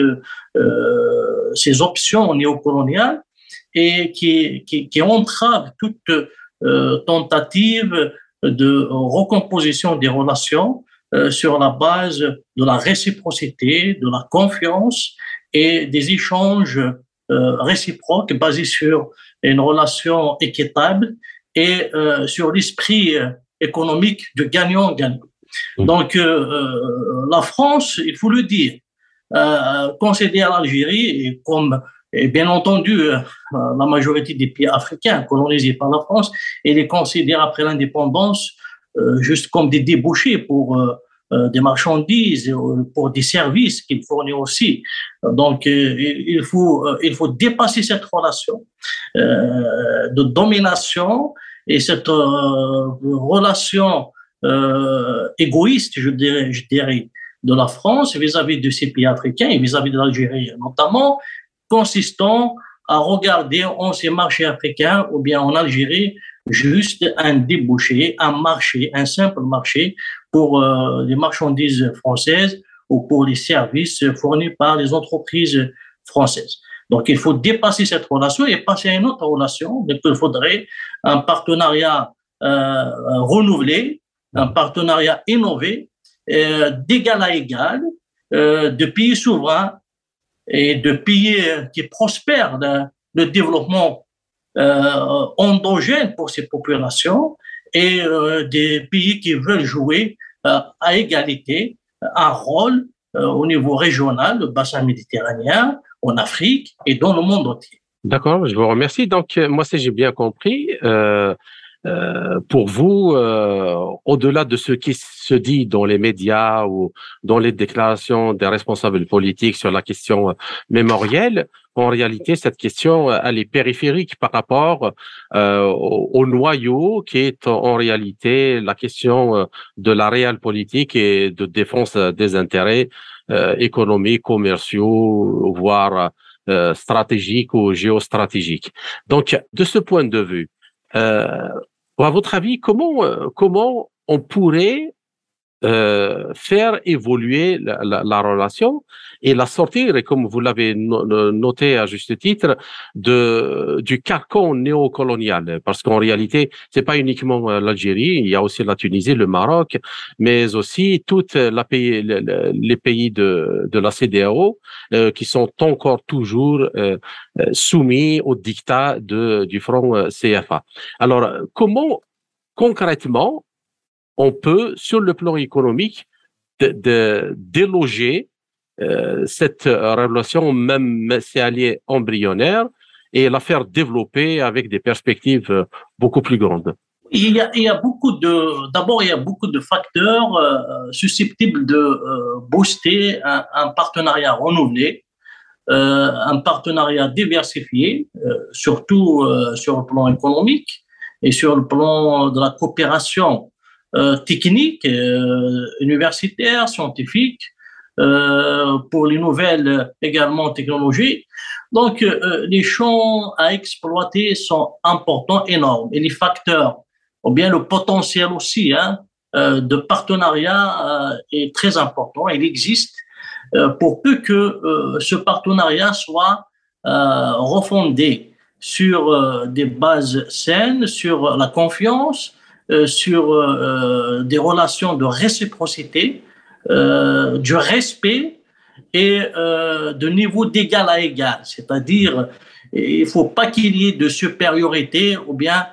ces options néocoloniales et qui entravent toute tentative de recomposition des relations sur la base de la réciprocité, de la confiance et des échanges réciproque basée sur une relation équitable et sur l'esprit économique de gagnant-gagnant. Donc, la France, il faut le dire, considère l'Algérie comme, et bien entendu, la majorité des pays africains colonisés par la France, et les considère après l'indépendance juste comme des débouchés pour des marchandises, pour des services qu'il fournit aussi. Donc, il faut dépasser cette relation de domination et cette relation égoïste, je dirais, de la France vis-à-vis de ces pays africains et vis-à-vis de l'Algérie notamment, consistant à regarder en ces marchés africains ou bien en Algérie juste un débouché, un marché, un simple marché pour les marchandises françaises ou pour les services fournis par les entreprises françaises. Donc, il faut dépasser cette relation et passer à une autre relation. Donc, il faudrait un partenariat renouvelé, un partenariat innové, d'égal à égal, de pays souverains et de pays qui prospèrent le développement endogène pour ces populations et des pays qui veulent jouer à égalité un rôle au niveau régional, le bassin méditerranéen, en Afrique et dans le monde entier. D'accord, je vous remercie. Donc, moi, si j'ai bien compris, pour vous, au-delà de ce qui se dit dans les médias ou dans les déclarations des responsables politiques sur la question mémorielle, en réalité, cette question, elle est périphérique par rapport au noyau qui est en réalité la question de la réelle politique et de défense des intérêts économiques, commerciaux, voire stratégiques ou géostratégiques. Donc, de ce point de vue, à votre avis, comment on pourrait faire évoluer la relation et la sortir, et comme vous l'avez noté à juste titre, du carcan néocolonial, parce qu'en réalité, c'est pas uniquement l'Algérie, il y a aussi la Tunisie, le Maroc, mais aussi toutes les pays de la CEDEAO qui sont encore toujours soumis au diktat du franc CFA. Alors, comment concrètement on peut, sur le plan économique, déloger cette relation, même si elle est embryonnaire, et la faire développer avec des perspectives beaucoup plus grandes. Il y a d'abord, il y a beaucoup de facteurs susceptibles de booster un partenariat renouvelé, un partenariat diversifié, surtout sur le plan économique et sur le plan de la coopération technique, universitaire, scientifique, pour les nouvelles également technologies. Donc, les champs à exploiter sont importants, énormes. Et les facteurs, ou bien le potentiel aussi de partenariat est très important. Il existe pour peu que ce partenariat soit refondé sur des bases saines, sur la confiance, sur des relations de réciprocité, du respect et de niveau d'égal à égal. C'est-à-dire, il ne faut pas qu'il y ait de supériorité ou bien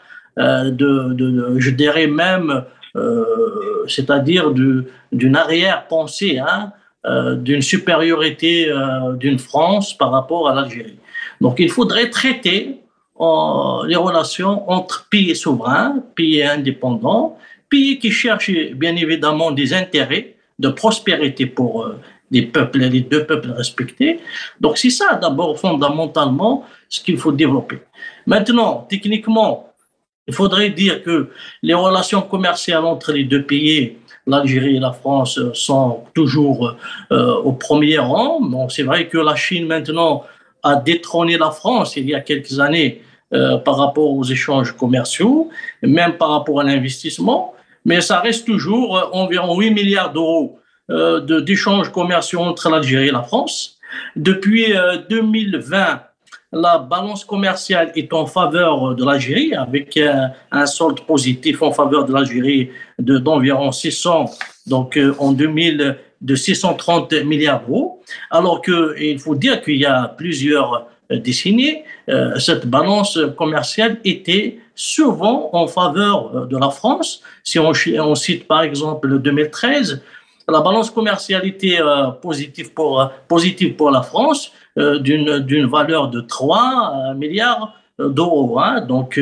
je dirais même, c'est-à-dire d'une arrière-pensée, d'une supériorité d'une France par rapport à l'Algérie. Donc, il faudrait traiter les relations entre pays souverains, pays indépendants, pays qui cherchent bien évidemment des intérêts de prospérité pour les deux peuples respectés. Donc, c'est ça d'abord fondamentalement ce qu'il faut développer. Maintenant, techniquement, il faudrait dire que les relations commerciales entre les deux pays, l'Algérie et la France, sont toujours au premier rang. Bon, c'est vrai que la Chine maintenant a détrôné la France il y a quelques années par rapport aux échanges commerciaux, même par rapport à l'investissement, mais ça reste toujours environ 8 milliards d'euros d'échanges commerciaux entre l'Algérie et la France. Depuis 2020, la balance commerciale est en faveur de l'Algérie, avec un solde positif en faveur de l'Algérie d'environ 600, donc en 2000, de 630 milliards d'euros, alors qu'il faut dire qu'il y a plusieurs décennies, cette balance commerciale était souvent en faveur de la France. Si on cite par exemple le 2013, la balance commerciale était positive pour la France, d'une valeur de 3 milliards d'euros. Hein. Donc,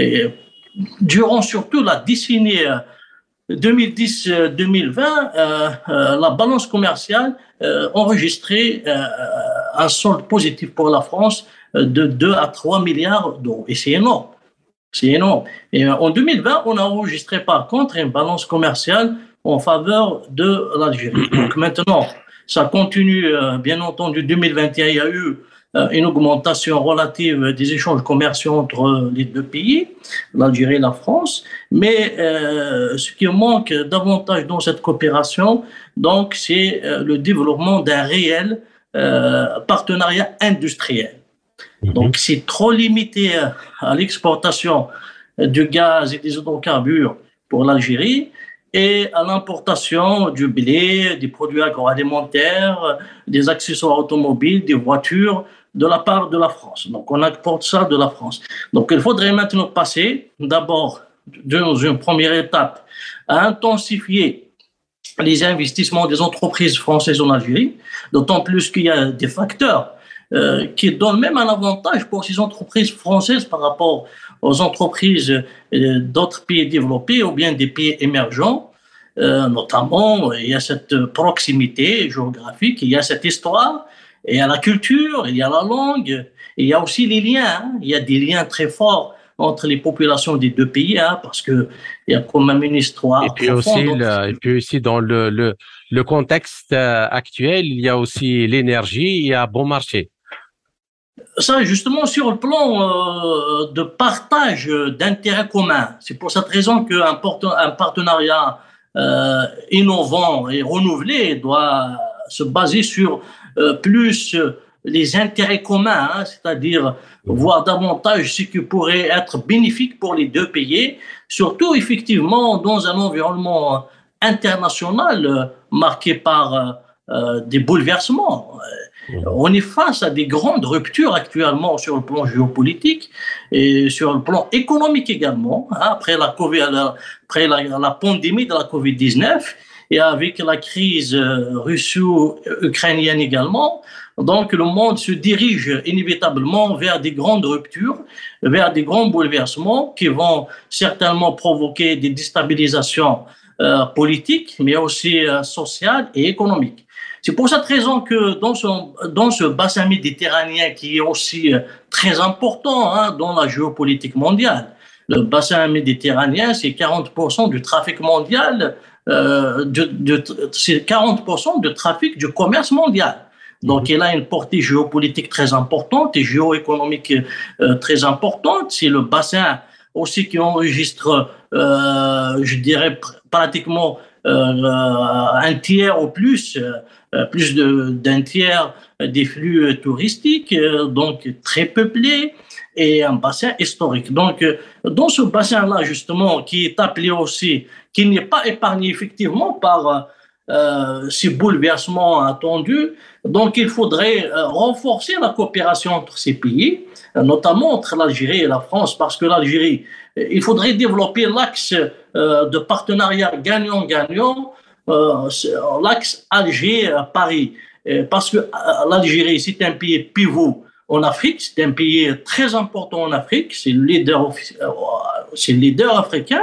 durant surtout la décennie 2010-2020, la balance commerciale enregistrait un solde positif pour la France de 2 à 3 milliards d'euros. Et c'est énorme. C'est énorme. Et en 2020, on a enregistré par contre une balance commerciale en faveur de l'Algérie. Donc maintenant, ça continue, bien entendu, 2021, il y a eu une augmentation relative des échanges commerciaux entre les deux pays, l'Algérie et la France. Mais ce qui manque davantage dans cette coopération, donc, c'est le développement d'un réel partenariat industriel. Donc, c'est trop limité à l'exportation du gaz et des hydrocarbures pour l'Algérie et à l'importation du blé, des produits agroalimentaires, des accessoires automobiles, des voitures de la part de la France. Donc, on importe ça de la France. Donc, il faudrait maintenant passer, d'abord, dans une première étape, à intensifier les investissements des entreprises françaises en Algérie, d'autant plus qu'il y a des facteurs qui donnent même un avantage pour ces entreprises françaises par rapport aux entreprises d'autres pays développés ou bien des pays émergents. Notamment, il y a cette proximité géographique, il y a cette histoire, il y a la culture, il y a la langue, il y a aussi les liens. Hein. Il y a des liens très forts entre les populations des deux pays, hein, parce qu'il y a quand même une histoire. Et puis aussi dans le contexte actuel, il y a aussi l'énergie, il y a bon marché. Ça, justement, sur le plan de partage d'intérêts communs. C'est pour cette raison qu'un partenariat innovant et renouvelé doit se baser sur plus les intérêts communs, hein, c'est-à-dire voir davantage ce qui pourrait être bénéfique pour les deux pays, surtout effectivement dans un environnement international marqué par des bouleversements. On est face à des grandes ruptures actuellement sur le plan géopolitique et sur le plan économique également, hein, après la pandémie de la Covid-19 et avec la crise russo-ukrainienne également. Donc, le monde se dirige inévitablement vers des grandes ruptures, vers des grands bouleversements qui vont certainement provoquer des déstabilisations politiques, mais aussi sociales et économiques. C'est pour cette raison que dans ce bassin méditerranéen qui est aussi très important, hein, dans la géopolitique mondiale, le bassin méditerranéen, c'est 40% du trafic mondial, c'est 40% du trafic du commerce mondial. Donc, il a une portée géopolitique très importante et géoéconomique très importante. C'est le bassin aussi qui enregistre, je dirais, pratiquement un tiers ou plus d'un tiers des flux touristiques, donc très peuplé, et un bassin historique. Donc, dans ce bassin-là, justement, qui est appelé aussi, qui n'est pas épargné effectivement par ces bouleversements attendus, donc il faudrait renforcer la coopération entre ces pays, notamment entre l'Algérie et la France, parce que l'Algérie, il faudrait développer l'axe de partenariat gagnant-gagnant, l'axe Alger-Paris, parce que l'Algérie, c'est un pays pivot en Afrique, c'est un pays très important en Afrique, c'est le leader africain.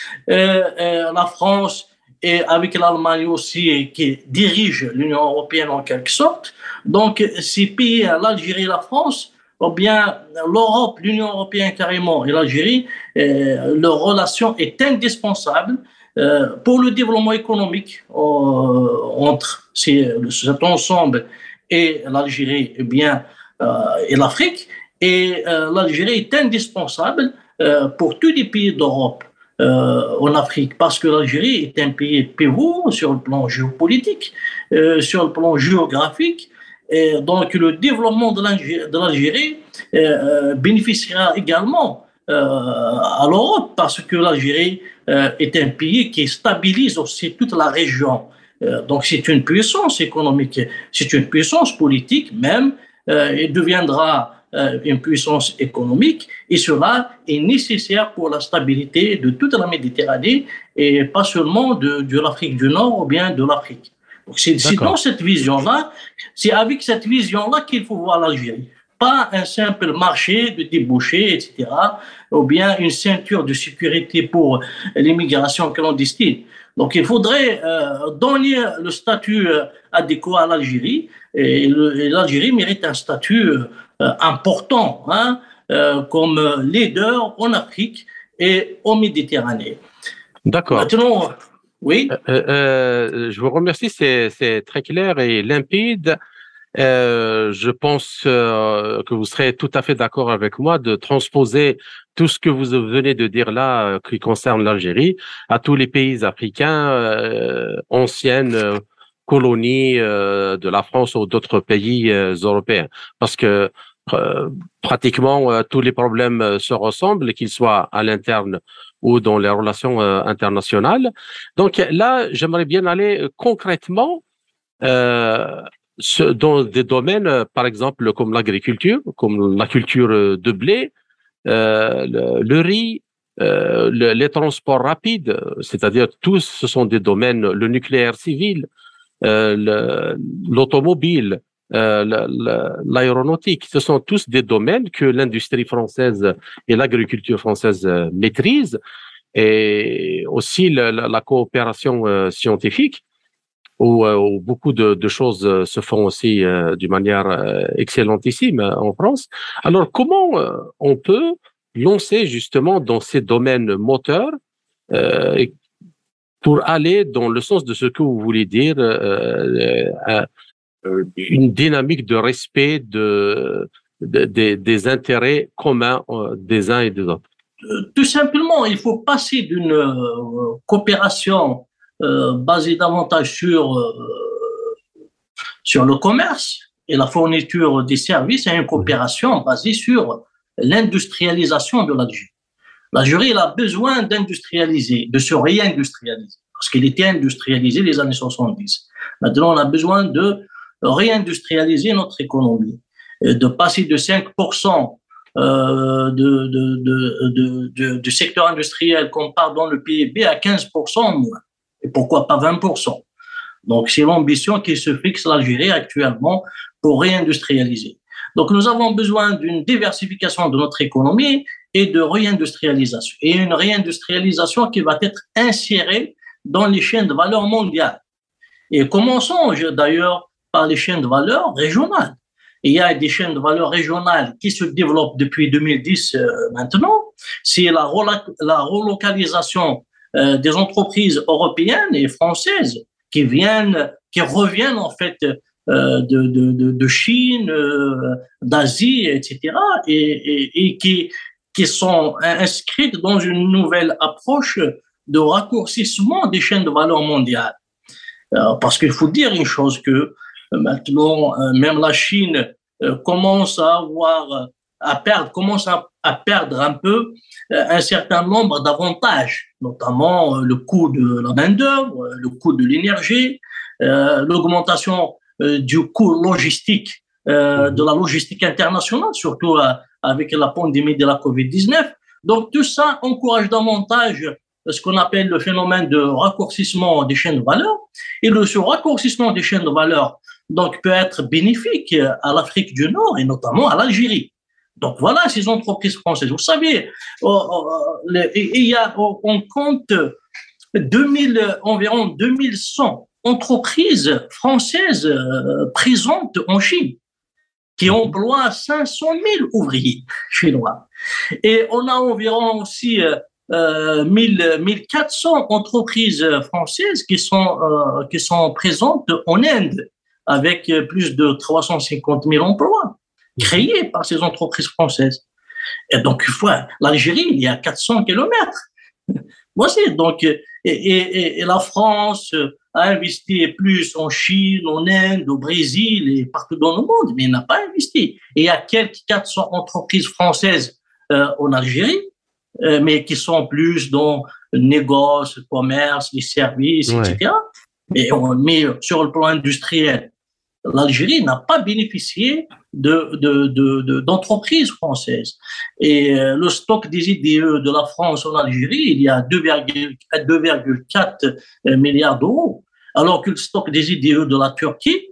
La France, et avec l'Allemagne aussi, qui dirige l'Union européenne en quelque sorte. Donc, ces pays, l'Algérie et la France, ou bien l'Europe, l'Union européenne carrément et l'Algérie, leur relation est indispensable pour le développement économique entre cet ensemble et l'Algérie et l'Afrique. Et l'Algérie est indispensable pour tous les pays d'Europe en Afrique, parce que l'Algérie est un pays pivot sur le plan géopolitique, sur le plan géographique. Et donc, le développement de l'Algérie bénéficiera également à l'Europe, parce que l'Algérie est un pays qui stabilise aussi toute la région. Donc, c'est une puissance économique, c'est une puissance politique même. Il deviendra une puissance économique, et cela est nécessaire pour la stabilité de toute la Méditerranée et pas seulement de l'Afrique du Nord ou bien de l'Afrique. Donc c'est dans cette vision-là, c'est avec cette vision-là qu'il faut voir l'Algérie. Pas un simple marché de débouchés, etc., ou bien une ceinture de sécurité pour l'immigration clandestine. Donc il faudrait donner le statut adéquat à l'Algérie, et l'Algérie mérite un statut important, comme leader en Afrique et en Méditerranée. D'accord. Maintenant, oui. Je vous remercie, c'est très clair et limpide. Je pense que vous serez tout à fait d'accord avec moi de transposer tout ce que vous venez de dire là, qui concerne l'Algérie, à tous les pays africains, anciennes colonies de la France ou d'autres pays européens, parce que pratiquement tous les problèmes se ressemblent, qu'ils soient à l'interne ou dans les relations internationales. Donc là, j'aimerais bien aller concrètement dans des domaines, par exemple, comme l'agriculture, comme la culture de blé, le riz, les transports rapides, c'est-à-dire tous, ce sont des domaines, le nucléaire civil, l'automobile, l'aéronautique, ce sont tous des domaines que l'industrie française et l'agriculture française maîtrisent, et aussi la coopération scientifique, où beaucoup de choses se font aussi d'une manière excellentissime en France. Alors, comment on peut lancer justement dans ces domaines moteurs pour aller dans le sens de ce que vous voulez dire, une dynamique de respect des intérêts communs des uns et des autres? Tout simplement, il faut passer d'une coopération basée davantage sur le commerce et la fourniture des services à une coopération basée sur l'industrialisation de l'Algérie. L'Algérie a besoin d'industrialiser, de se réindustrialiser, parce qu'elle était industrialisée les années 70. Maintenant, on a besoin de réindustrialiser notre économie, de passer de 5% du secteur industriel qu'on part dans le PIB à 15% en moins. Et pourquoi pas 20%? Donc, c'est l'ambition qui se fixe l'Algérie actuellement pour réindustrialiser. Donc, nous avons besoin d'une diversification de notre économie et de réindustrialisation. Et une réindustrialisation qui va être insérée dans les chaînes de valeur mondiales. Et commençons d'ailleurs par les chaînes de valeur régionales. Il y a des chaînes de valeur régionales qui se développent depuis 2010 maintenant. C'est la relocalisation des entreprises européennes et françaises qui reviennent en fait de Chine, d'Asie, etc., et qui sont inscrites dans une nouvelle approche de raccourcissement des chaînes de valeur mondiales. Parce qu'il faut dire une chose, que maintenant, même la Chine commence à perdre un peu un certain nombre d'avantages, notamment le coût de la main-d'œuvre, le coût de l'énergie, l'augmentation du coût logistique, de la logistique internationale, surtout avec la pandémie de la COVID-19. Donc, tout ça encourage davantage ce qu'on appelle le phénomène de raccourcissement des chaînes de valeur. Et ce raccourcissement des chaînes de valeur donc, peut être bénéfique à l'Afrique du Nord et notamment à l'Algérie. Donc, voilà ces entreprises françaises. Vous savez, on compte environ 2100 entreprises françaises présentes en Chine qui emploient 500 000 ouvriers chinois. Et on a environ aussi 1400 entreprises françaises qui sont présentes en Inde, avec plus de 350 000 emplois créés par ces entreprises françaises. Et donc, l'Algérie, il y a 400 kilomètres. Voici, donc, et la France a investi plus en Chine, en Inde, au Brésil et partout dans le monde, mais elle n'a pas investi. Et il y a quelques 400 entreprises françaises en Algérie, mais qui sont plus dans le négoce, le commerce, les services, etc. Mais sur le plan industriel, l'Algérie n'a pas bénéficié d'entreprises françaises. Et le stock des IDE de la France en Algérie, il y a 2,4 milliards d'euros, alors que le stock des IDE de la Turquie,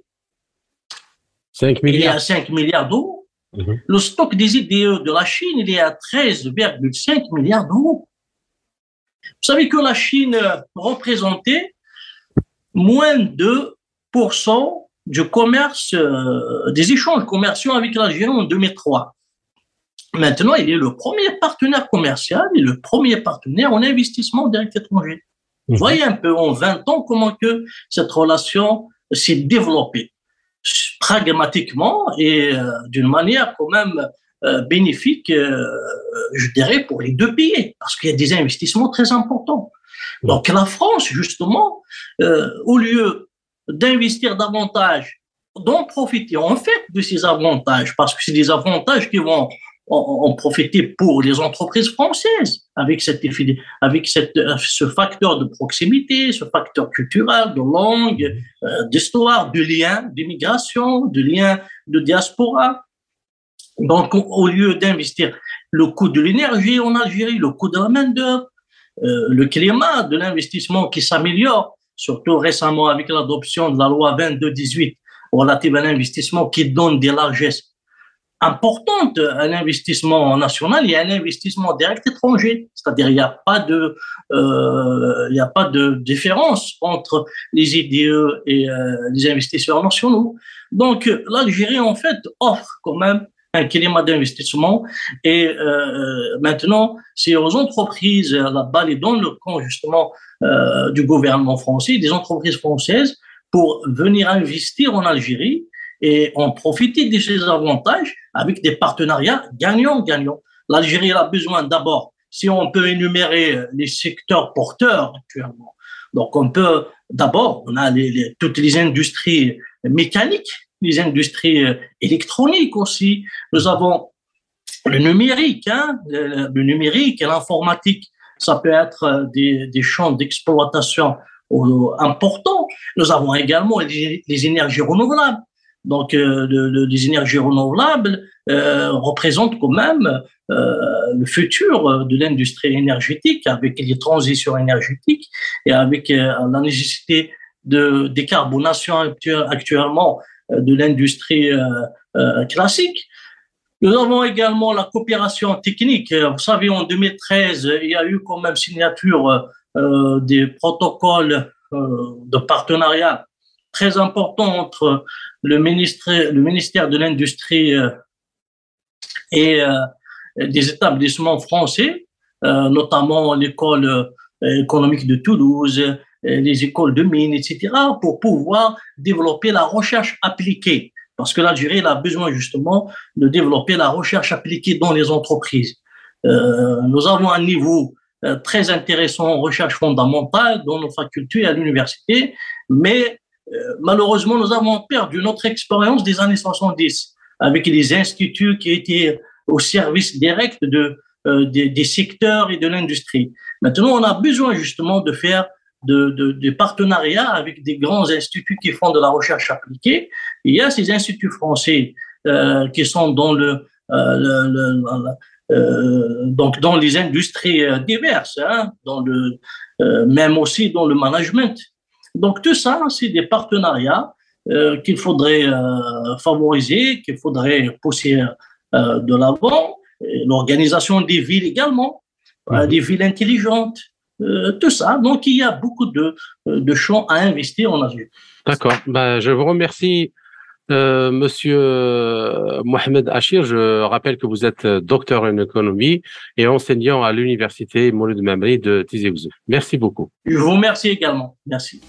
5 milliards. Il y a 5 milliards d'euros. Le stock des IDE de la Chine, il est à 13,5 milliards d'euros. Vous savez que la Chine représentait moins de 2% du commerce, des échanges commerciaux avec l'Algérie en 2003. Maintenant, il est le premier partenaire commercial et le premier partenaire en investissement direct étranger. Vous voyez un peu en 20 ans comment que cette relation s'est développée pragmatiquement et d'une manière quand même bénéfique, je dirais, pour les deux pays, parce qu'il y a des investissements très importants. Donc la France, justement, au lieu d'investir davantage, d'en profiter en fait de ces avantages, parce que c'est des avantages qui vont en profiter pour les entreprises françaises, avec ce facteur de proximité, ce facteur culturel, de langue, d'histoire, de lien, d'immigration, de lien de diaspora. Donc, au lieu d'investir le coût de l'énergie en Algérie, le coût de la main-d'œuvre, le climat de l'investissement qui s'améliore, surtout récemment avec l'adoption de la loi 22-18 relative à l'investissement qui donne des largesses importantes à l'investissement national et à l'investissement direct étranger. C'est-à-dire, il n'y a pas de différence entre les IDE et les investisseurs nationaux. Donc, l'Algérie, en fait, offre quand même un climat d'investissement et maintenant, c'est aux entreprises, la balle est dans le camp justement du gouvernement français, des entreprises françaises pour venir investir en Algérie et en profiter de ces avantages avec des partenariats gagnants-gagnants. L'Algérie a besoin d'abord, si on peut énumérer les secteurs porteurs actuellement, donc on peut d'abord, on a toutes les industries mécaniques, les industries électroniques aussi, nous avons le numérique, le numérique et l'informatique, ça peut être des champs d'exploitation importants. Nous avons également les énergies renouvelables. Donc, les énergies renouvelables représentent quand même le futur de l'industrie énergétique avec les transitions énergétiques et avec la nécessité de décarbonation actuellement de l'industrie classique. Nous avons également la coopération technique. Vous savez, en 2013, il y a eu quand même signature des protocoles de partenariat très importants entre le ministère de l'Industrie et des établissements français, notamment l'école économique de Toulouse, les écoles de mines, etc., pour pouvoir développer la recherche appliquée. Parce que l'Algérie a besoin justement de développer la recherche appliquée dans les entreprises. Nous avons un niveau très intéressant en recherche fondamentale dans nos facultés à l'université, mais malheureusement, nous avons perdu notre expérience des années 70 avec les instituts qui étaient au service direct des secteurs et de l'industrie. Maintenant, on a besoin justement de faire des partenariats avec des grands instituts qui font de la recherche appliquée. Il y a ces instituts français qui sont dans donc dans les industries diverses, même aussi dans le management. Donc tout ça, c'est des partenariats qu'il faudrait favoriser, qu'il faudrait pousser de l'avant. L'organisation des villes également, des villes intelligentes. Tout ça. Donc, il y a beaucoup de champs à investir en Algérie. D'accord. Je vous remercie, Monsieur Mohamed Achir. Je rappelle que vous êtes docteur en économie et enseignant à l'université Mouloud Mamri de Tizi Ouzou. Merci beaucoup. Je vous remercie également. Merci.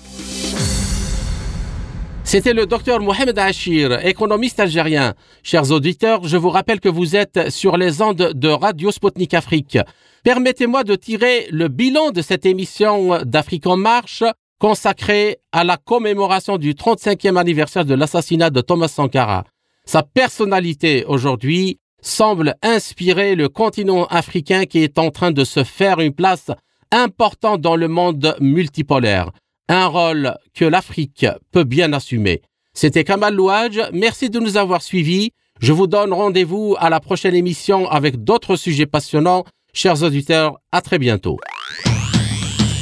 C'était le docteur Mohamed Achir, économiste algérien. Chers auditeurs, je vous rappelle que vous êtes sur les ondes de Radio Sputnik Afrique. Permettez-moi de tirer le bilan de cette émission d'Afrique en marche consacrée à la commémoration du 35e anniversaire de l'assassinat de Thomas Sankara. Sa personnalité aujourd'hui semble inspirer le continent africain qui est en train de se faire une place importante dans le monde multipolaire. Un rôle que l'Afrique peut bien assumer. C'était Kamal Louadj. Merci de nous avoir suivis. Je vous donne rendez-vous à la prochaine émission avec d'autres sujets passionnants. Chers auditeurs, à très bientôt.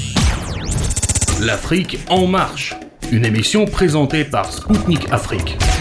L'Afrique en marche, une émission présentée par Spoutnik Afrique.